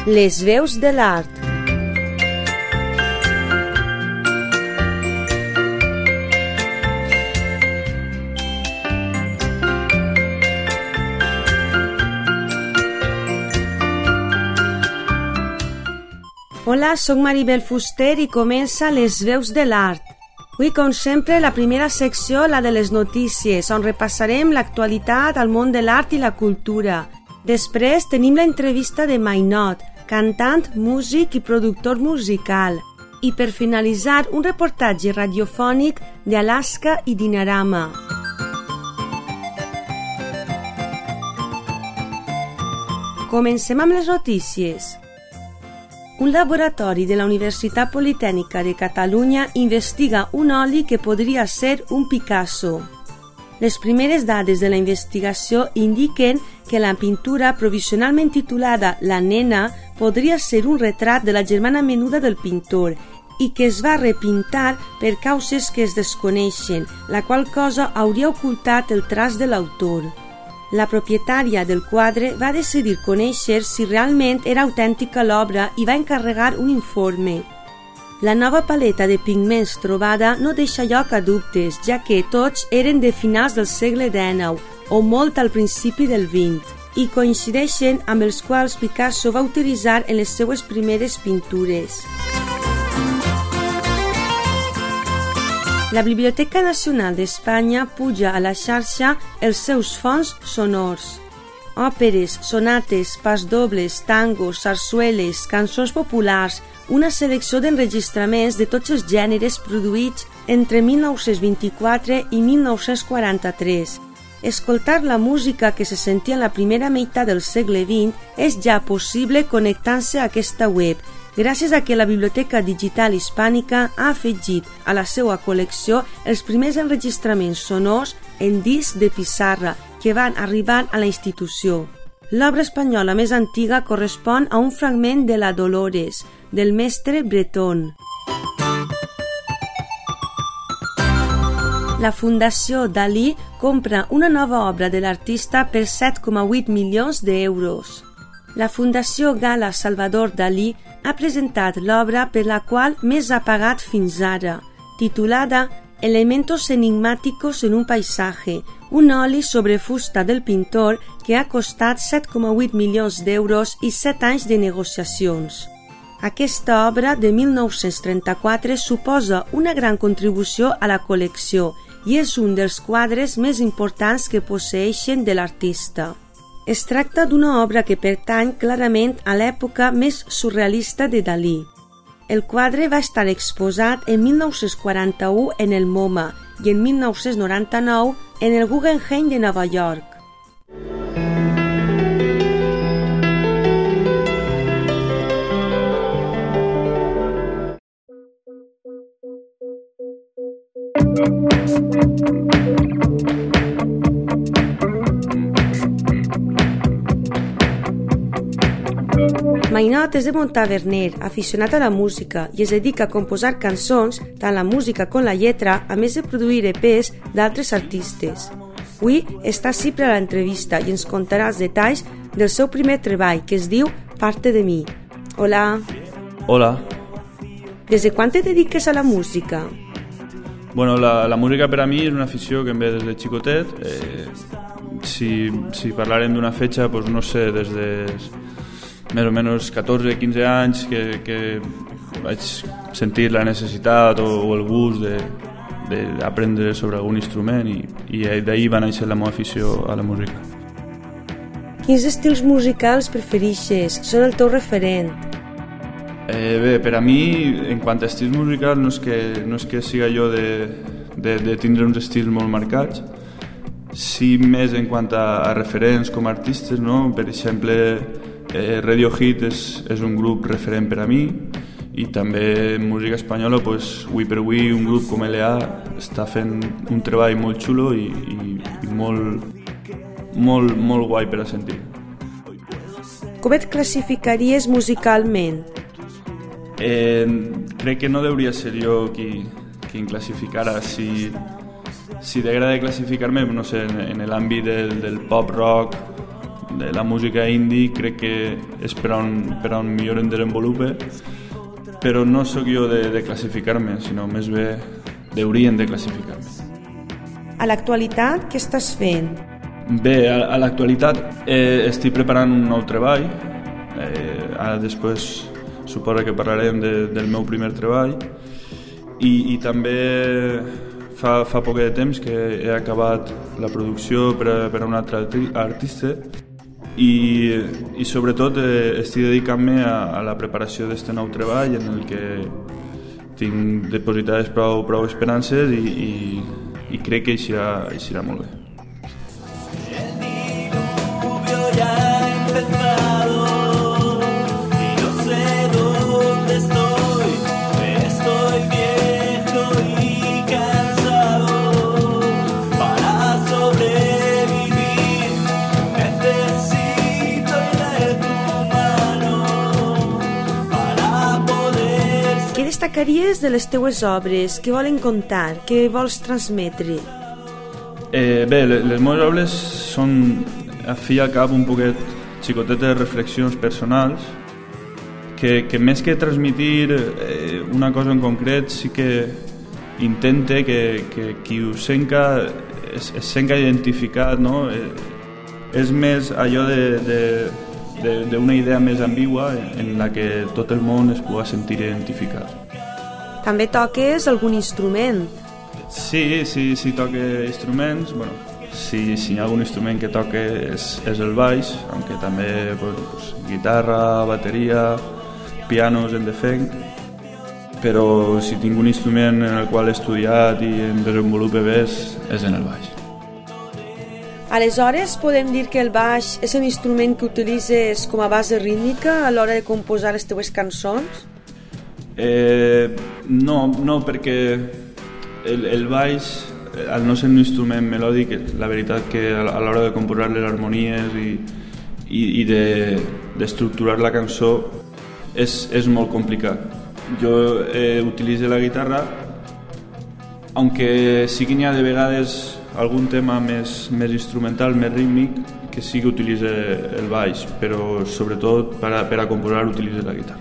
Les veus de l'art. Hola, soc Maribel Fuster i comença Les veus de l'art. Avui, com sempre, la primera secció, la de les notícies, on repassarem l'actualitat al món de l'art i la cultura. Després tenim l'entrevista de Mainot, cantant, músic i productor musical. I per finalitzar, un reportatge radiofònic d'Alaska i Dinarama. Comencem amb les notícies. Un laboratori de la Universitat Politècnica de Catalunya investiga un oli que podria ser un Picasso. Les primeres dades de la investigació indiquen que la pintura provisionalment titulada La nena podria ser un retrat de la germana menuda del pintor i que es va repintar per causes que es desconeixen, la qual cosa hauria ocultat el traç de l'autor. La propietària del quadre va decidir conèixer si realment era autèntica l'obra i va encarregar un informe. La nova paleta de pigments trobada no deixa lloc a dubtes, ja que tots eren de finals del segle XIX o molt al principi del XX i coincideixen amb els quals Picasso va utilitzar en les seues primeres pintures. La Biblioteca Nacional d'Espanya puja a la xarxa els seus fons sonors. Òperes, sonates, pasdobles, tangos, sarsueles, cançons populars, una selecció d'enregistraments de tots els gèneres produïts entre 1924 i 1943. Escoltar la música que se sentia en la primera meitat del segle XX és ja possible connectant-se a aquesta web, gràcies a que la Biblioteca Digital Hispànica ha afegit a la seva col·lecció els primers enregistraments sonors en disc de pissarra que van arribar a la institució. L'obra espanyola més antiga correspon a un fragment de la Dolores, del mestre Breton. La Fundació Dalí compra una nova obra de l'artista per 7,8 milions d'euros. La Fundació Gala Salvador Dalí ha presentat l'obra per la qual més ha pagat fins ara, titulada Elementos enigmáticos en un paisaje, un oli sobre fusta del pintor que ha costat 7,8 milions d'euros i 7 anys de negociacions. Aquesta obra de 1934 suposa una gran contribució a la col·lecció i és un dels quadres més importants que posseeixen de l'artista. Es tracta d'una obra que pertany clarament a l'època més surrealista de Dalí. El quadre va estar exposat en 1941 en el MoMA i en 1999 en el Guggenheim de Nova York. Mainot és de Montaverner, aficionat a la música i es dedica a composar cançons, tant la música com la lletra, a més de produir EPs d'altres artistes. Avui està ací per a l'entrevista i ens contarà els detalls del seu primer treball, que es diu Parte de mi. Hola. Hola. Des de quan te dediques a la música? Bueno, la música per a mi és una afició que em ve des de xicotet. Si parlarem d'una fetxa, doncs no sé, des de més o menys 14-15 anys que vaig sentir la necessitat o el gust d'aprendre sobre algun instrument i d'ahir va néixer la meva afició a la música. Quins estils musicals prefereixes? Són el teu referent? Bé, per a mi, en quant a estils musicals, no és que siga jo de tindre uns estils molt marcats, sí més en quant a referents com a artistes, no? Per exemple, Radiohead és un grup referent per a mi i també en música espanyola, avui per avui un grup com L.A. està fent un treball molt xulo i molt guai per a sentir. Com et classificaries musicalment? Crec que no hauria ser jo qui em classificara. Si t'agrada classificar-me, no sé, en l'àmbit del pop rock, la música indie crec que és per on millor em desenvolupe, però no sóc jo de classificar-me, sinó més bé haurien de classificar-me. A l'actualitat, què estàs fent? Bé, a l'actualitat estic preparant un nou treball. Ara després suposo que parlarem del meu primer treball i també fa poc de temps que he acabat la producció per a un altre artista i sobretot estic dedicant-me a la preparació d'aquest nou treball en el que tinc depositades prou esperances i crec que eixirà molt bé. Què destacaries de les teues obres? Què volen contar? Què vols transmetre? Bé, les meves obres són, a fi i al cap, un poquet xicotetes reflexions personals que més que transmitir una cosa en concret sí que intente que qui ho senca es senca identificat, no? És més allò d'una idea més ambigua en la que tot el món es pugui sentir identificat. També toques algun instrument? Sí, toque instruments. Bueno, si hi ha algun instrument que toque és el baix, aunque també pues, guitarra, bateria, pianos en defenc, però si tinc un instrument en el qual he estudiat i em desenvolupe bé és en el baix. Aleshores, podem dir que el baix és un instrument que utilitzes com a base rítmica a l'hora de composar les teves cançons? No, perquè el baix, al no ser un instrument melòdic, la veritat que a l'hora de composar les harmonies i d'estructurar la cançó és molt complicat. Jo utilitzo la guitarra, aunque sí que n'hi ha de vegades algun tema més instrumental, més rítmic, que sí que utilitza el baix, però sobretot per a composar utilitza la guitarra.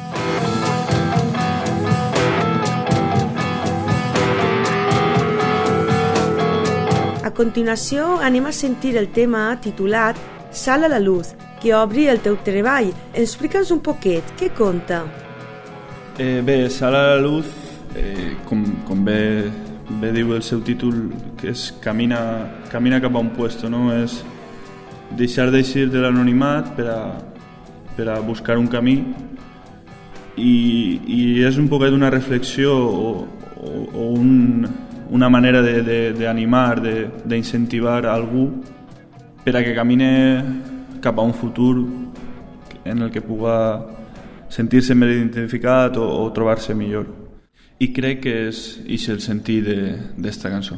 A continuació anem a sentir el tema titulat Sal a la luz, que obri el teu treball. Explica'ns un poquet, què conta? Bé, Sal a la luz, com bé diu el seu títol, que és camina cap a un puesto, no? És deixar d'eixir de l'anonimat per a buscar un camí i és un poquet una reflexió o una manera d'animar, d'incentivar algú per a que camine cap a un futur en el que puga sentir-se més identificat o trobar-se millor. I crec que és el sentit d'esta cançó.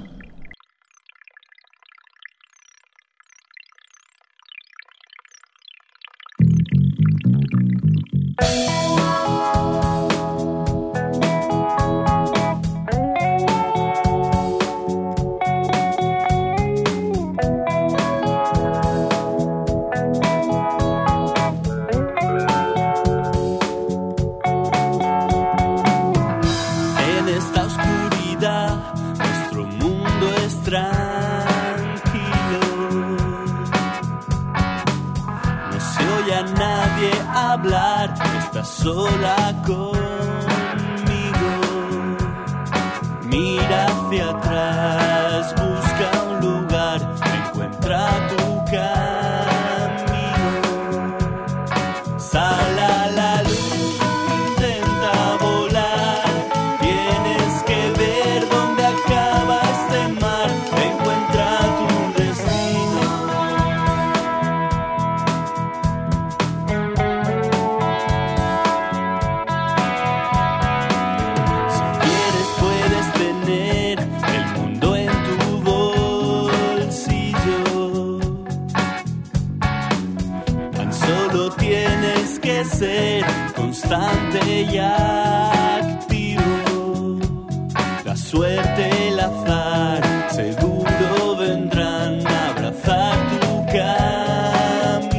Hablar, estás sola conmigo. Mira hacia atrás, busca un lugar, encuentra tu camino. Sal a la luz, intenta volar. Tienes que ver dónde acaba este mar, encuentra tu destino. Ser constante y activo. La suerte, el azar, seguro vendrán a abrazar tu camino.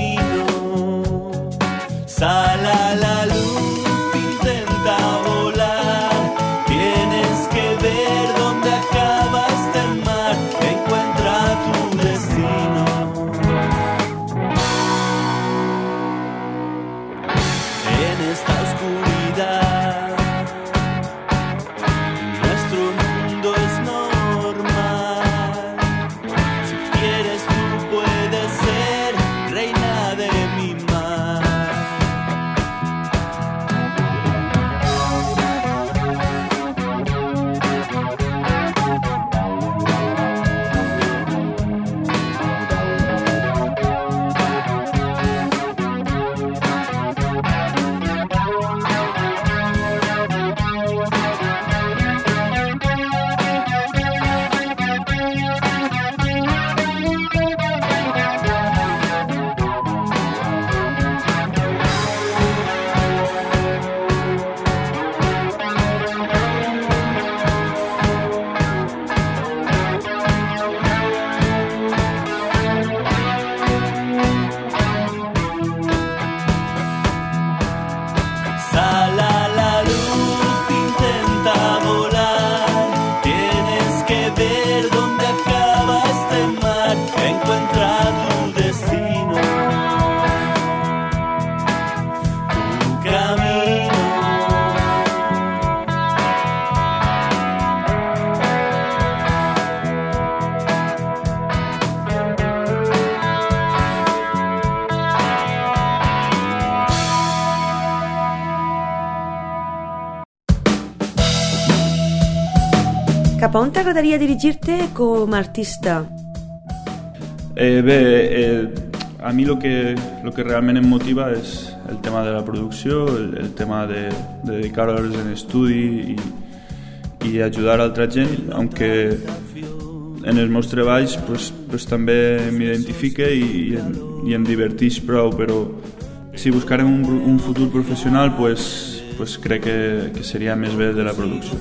cap a on t'agradaria dirigir-te com a artista? A mi lo que realment em motiva és el tema de la producció, el tema de dedicar hores en estudi i ajudar a altra gent, aunque en els meus treballs pues també m'identifique i em diverteix prou, però si buscarem un futur professional pues crec que seria més bé de la producció.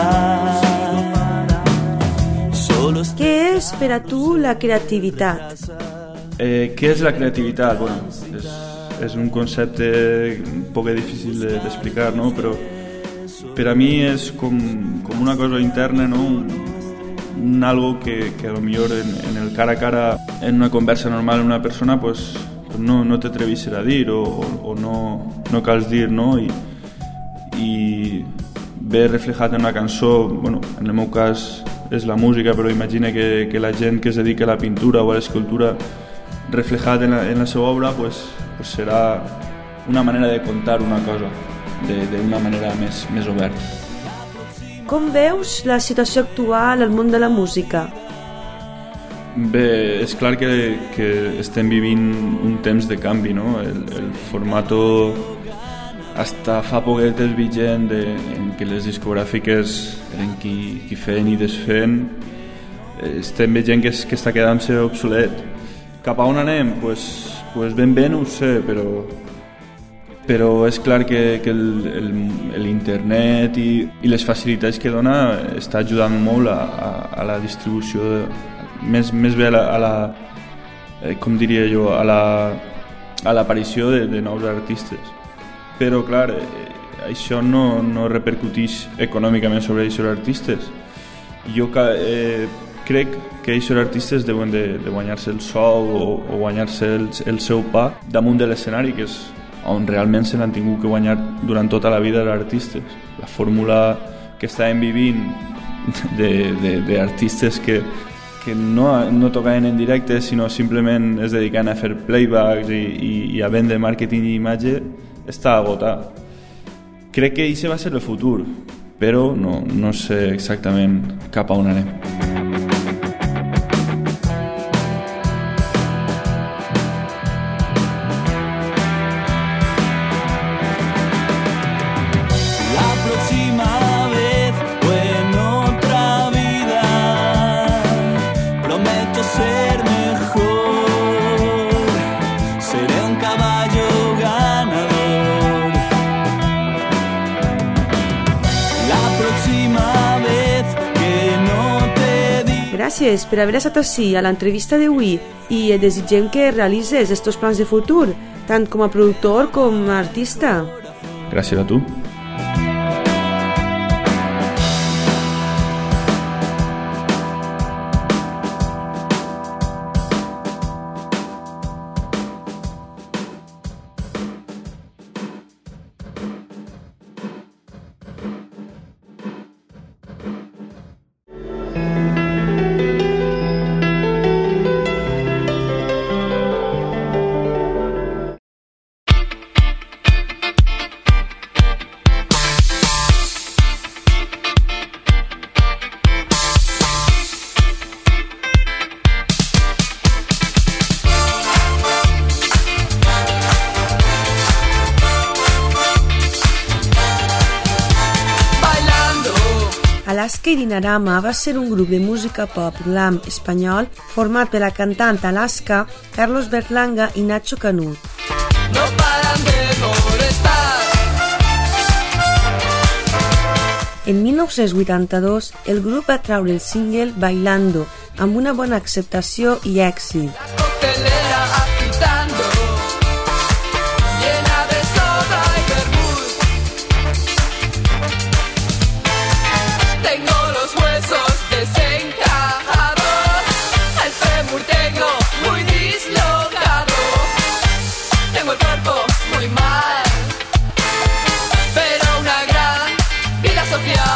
Què és per a tu la creativitat? Què és la creativitat? Bueno, és un concepte un poc difícil d'explicar, no? Però per a mi és com una cosa interna, no? Algo que a lo millor en el cara a cara, en una conversa normal amb una persona, pues no t'atrevissis a dir o no cals dir, no? I ve reflejat en una cançó, bueno, en el meu cas és la música, però imagina que la gent que es dedica a la pintura o a l'escultura reflejat en la seva obra pues serà una manera de contar una cosa d'una manera més oberta. Com veus la situació actual al món de la música? Bé, és clar que estem vivint un temps de canvi, no? El formato hasta fa poquet és vigent en què les discogràfiques eren qui feien i desfeien. Estem veient que està quedant-se obsolet. Cap a on anem? Pues ben bé no ho sé, però és clar que l'internet i les facilitats que dona està ajudant molt a la distribució, més bé a la com diria jo, a l'aparició de nous artistes. Però clar, això no repercuteix econòmicament sobre aquests artistes. Jo crec que aquests artistes deuen de guanyar-se el sou o guanyar-se el seu pa damunt de l'escenari, que és on realment se l'han tingut que guanyar durant tota la vida els artistes. La fórmula que estàvem vivint d'artistes que no tocaven en directe, sinó simplement es dedicaven a fer playbacks i a vendre màrqueting i imatge, està agotat. Crec que això va ser el futur, però no sé exactament cap a on anem. Gràcies per haver estat ací a l'entrevista d'avui i desitgem que realitzes estos plans de futur, tant com a productor com a artista. Gràcies a tu. Alaska i Dinarama va ser un grup de música pop glam espanyol format per la cantant Alaska, Carlos Berlanga i Nacho Canut. No paran de molestar. En 1982, el grup va traure el single Bailando, amb una bona acceptació i èxit. La coctelera agitando, llena de soda y vermut. Tengo los huesos desencajados, el fémur tengo muy dislocado. Tengo el cuerpo muy mal, pero una gran vida social.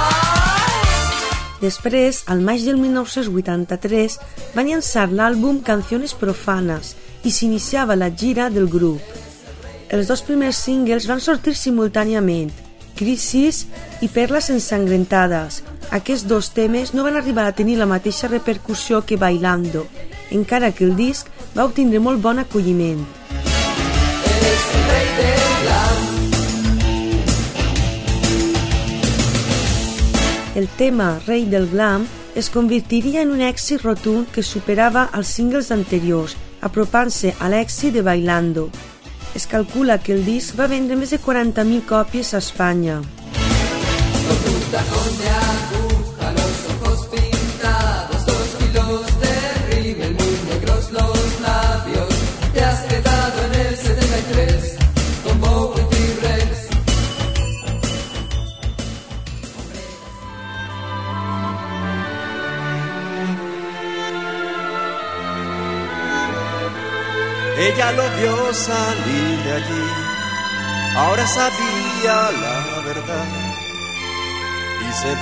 Després, al maig del 1983, van llançar l'àlbum Canciones Profanas i s'iniciava la gira del grup. Els dos primers singles van sortir simultàniament Crisis i Perles ensangrentades. Aquests dos temes no van arribar a tenir la mateixa repercussió que Bailando, encara que el disc va obtindre molt bon acolliment. El tema Rei del Glam es convertiria en un èxit rotund que superava els singles anteriors, apropant-se a l'èxit de Bailando. Es calcula que el disc va vendre més de 40.000 còpies a Espanya. Ella lo vio salir de allí, ahora sabía la verdad y se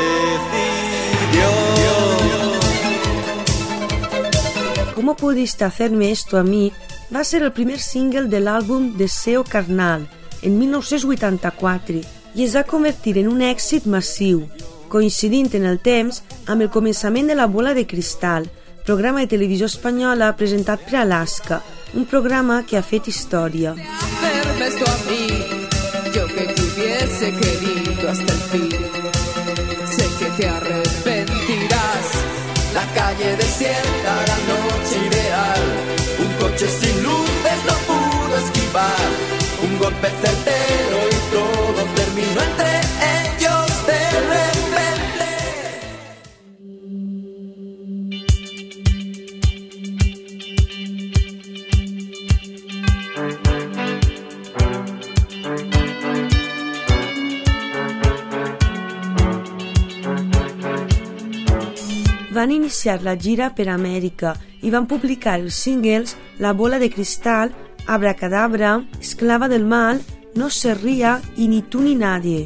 decidió. ¿Cómo pudiste hacerme esto a mí? Va ser el primer single de l'àlbum Deseo Carnal, en 1984, i es va convertir en un èxit massiu, coincidint en el temps amb el començament de La Bola de Cristal, programa de televisió espanyola presentat per Alaska, un programa que ha fet història. Hacerme esto a mí, yo que te hubiese querido hasta el fin. Sé que te arrepentirás, la calle desierta, la noche ideal. Un coche sin luces no pudo esquivar, un golpe certero y todo terminó entre ellos de repente. Van iniciar la gira per Amèrica i van publicar els singles La Bola de Cristal, Abracadabra, Esclava del Mal, No se ría i Ni tú ni nadie.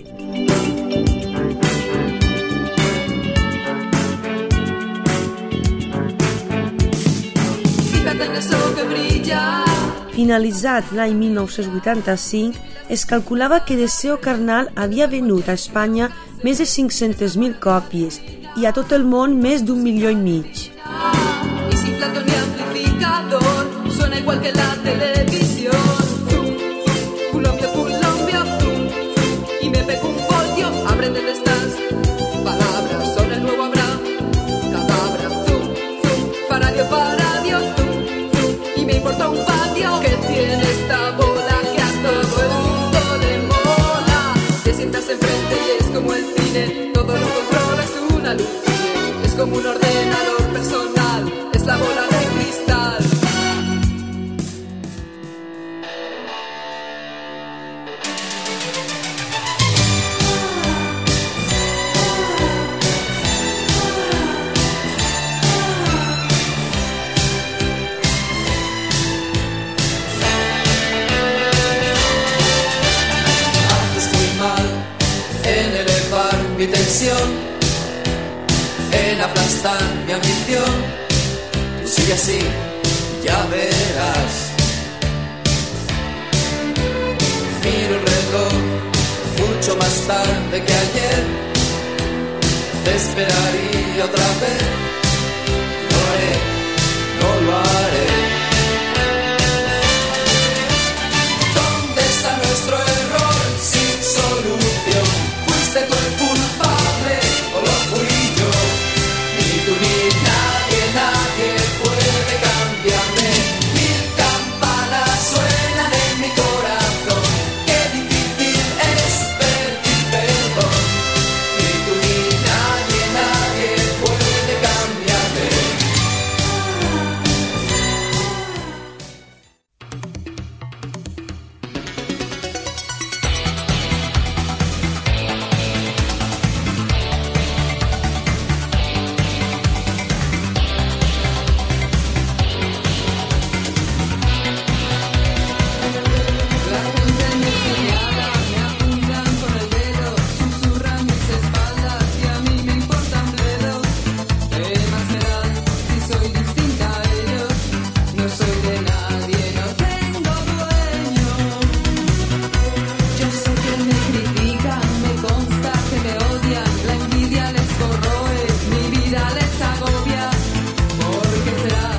Fíjate en eso que brilla. Finalitzat l'any 1985, es calculava que Deseo Carnal havia venut a Espanya més de 500.000 còpies i a tot el món més d'1,5 milions. Y sin plato ni amplificador, suena igual que la televisión. Zum, zum, Colombia, Colombia, zum, zum. Y me pego un voltio, aprende de estas palabras, son el nuevo Abraham. Cadabra, zum, zum, Faradio, Faradio, zum, zum. Y me importa un patio que tiene esta bola que a todo el mundo le mola. Te sientas enfrente y es como el cine, todo lo controla, es una luz. Es como un ordenador personal, es la bola de cristal. Haces muy mal en elevar mi tensión, en aplastar mi ambición. Tú sigue así, ya verás. Miro el reloj mucho más tarde que ayer. Te esperaría otra vez. No lo haré, no lo haré. ¿Dónde está nuestro error sin solución? ¿Fuiste tú el culpable o lo fui yo? Ni tú ni nadie, nadie puede cambiarme. Mil campanas suenan en mi corazón. Qué difícil es pedir perdón. Ni tú ni nadie, nadie puede cambiarme.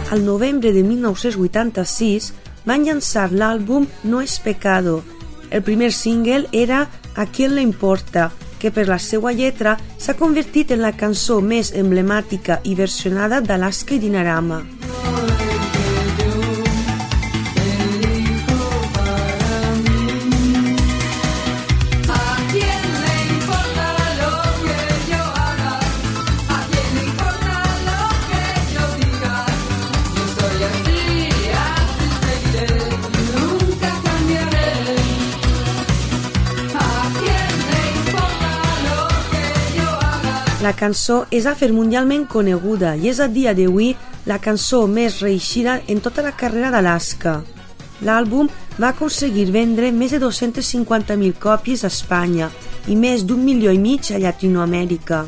Al novembre de 1986 van llançar l'àlbum No es pecado. El primer single era A quién le importa, que per la seva lletra s'ha convertit en la cançó més emblemàtica i versionada d'Alaska i Dinarama. La cançó es va fer mundialment coneguda i és a dia d'avui la cançó més reeixida en tota la carrera d'Alaska. L'àlbum va aconseguir vendre més de 250.000 còpies a Espanya i més d'1,5 milió a Llatinoamèrica.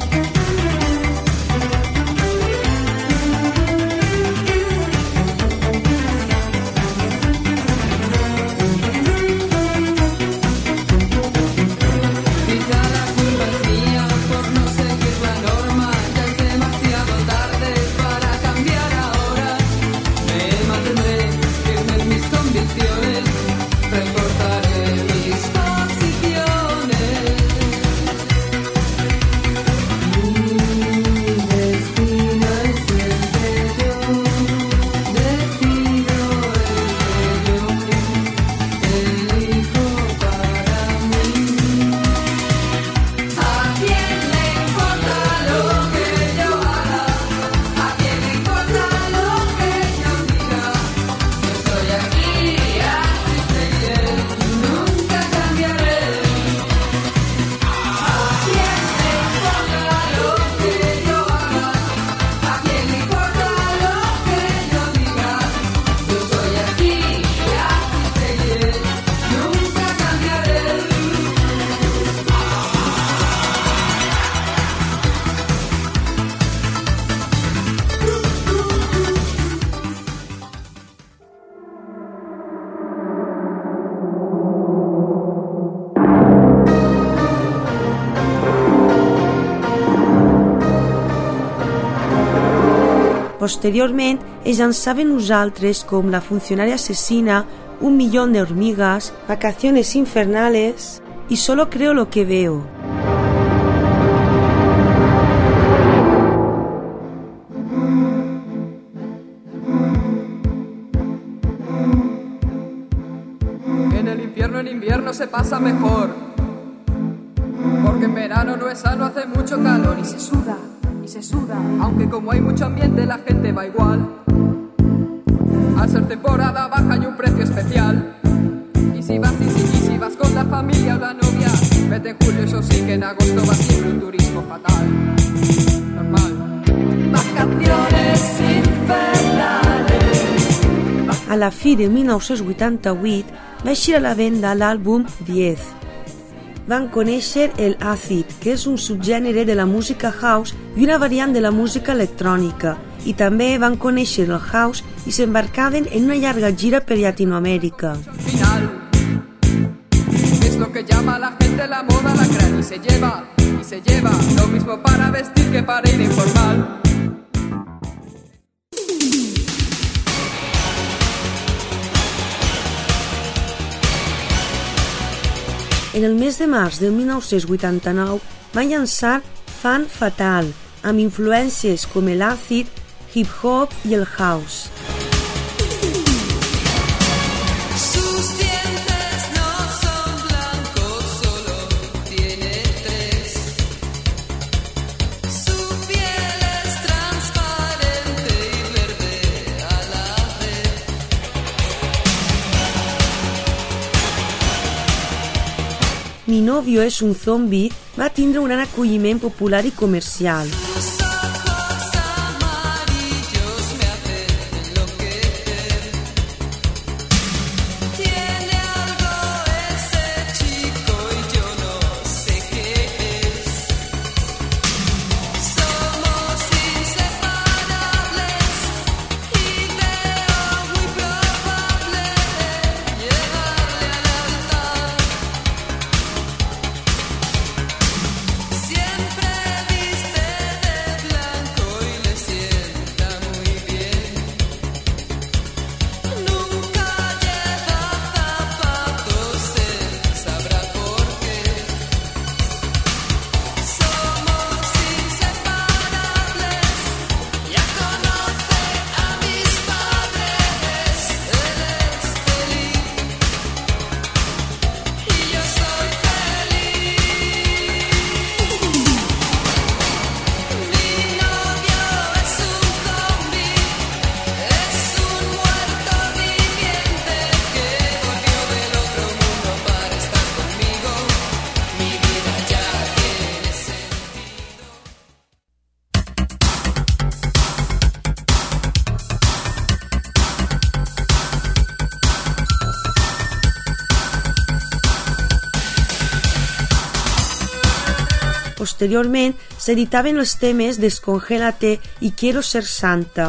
Posteriorment, es llançaven uns altres com La funcionària asesina, 1.000.000 de hormigas, Vacaciones infernales y Solo creo lo que veo. En el infierno en invierno se pasa mejor, porque en verano no es sano, hace mucho calor y se suda. Y se suda, aunque como hay mucho ambiente la gente va igual. Al ser temporada baja hay un precio especial. Y si vas con la familia o la novia, vete en julio, eso sí, que en agosto va siempre un turismo fatal. Normal. Vacaciones infernales. A la fi de 1988 va eixir a la venda l'àlbum 10. Van conèixer el acid, que és un subgènere de la música house i una variant de la música electrònica, i també van conèixer el house i s'embarcaven en una llarga gira per Llatinoamèrica. Final. Es lo que llama la gente la moda lacrar y se lleva lo mismo para vestir que para ir informal. En el mes de març del 1989 van llançar Fan Fatal, amb influències com l'acid, hip-hop i el house. Mi novio és un zombi va tindre un gran acolliment popular i comercial. posteriorment s'editaven els temes Descongélate i Quiero ser santa.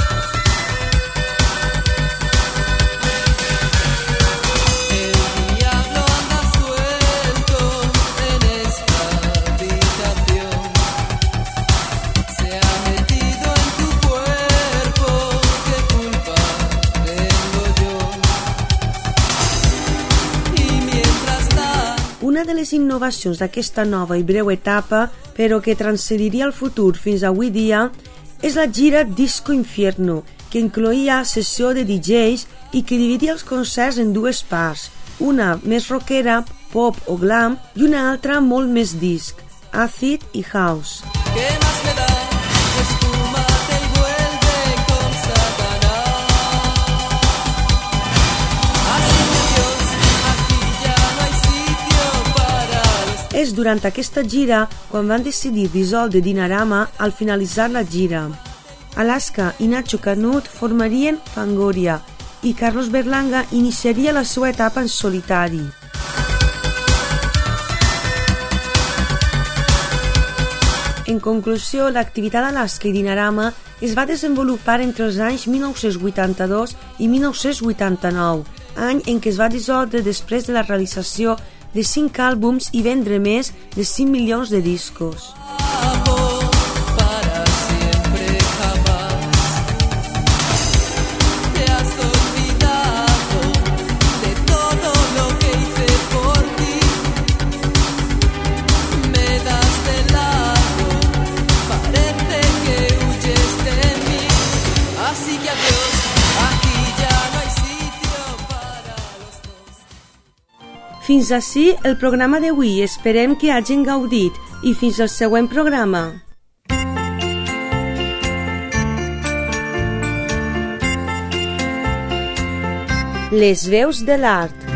Una de les innovacions d'aquesta nova i breu etapa, però que transcediria al futur fins avui dia, és la gira Disco Infierno, que incloïa sessió de DJs i que dividia els concerts en dues parts, una més rockera, pop o glam, i una altra molt més disc, acid i house. És durant aquesta gira quan van decidir dissoldre Dinarama al finalitzar la gira. Alaska i Nacho Canut formarien Fangoria i Carlos Berlanga iniciaria la seva etapa en solitari. En conclusió, l'activitat d'Alaska i Dinarama es va desenvolupar entre els anys 1982 i 1989, any en què es va dissoldre després de la realització de 5 àlbums i vendre més de 5 milions de discos. Fins ací el programa d'avui. Esperem que hagin gaudit i fins al següent programa. Les veus de l'art.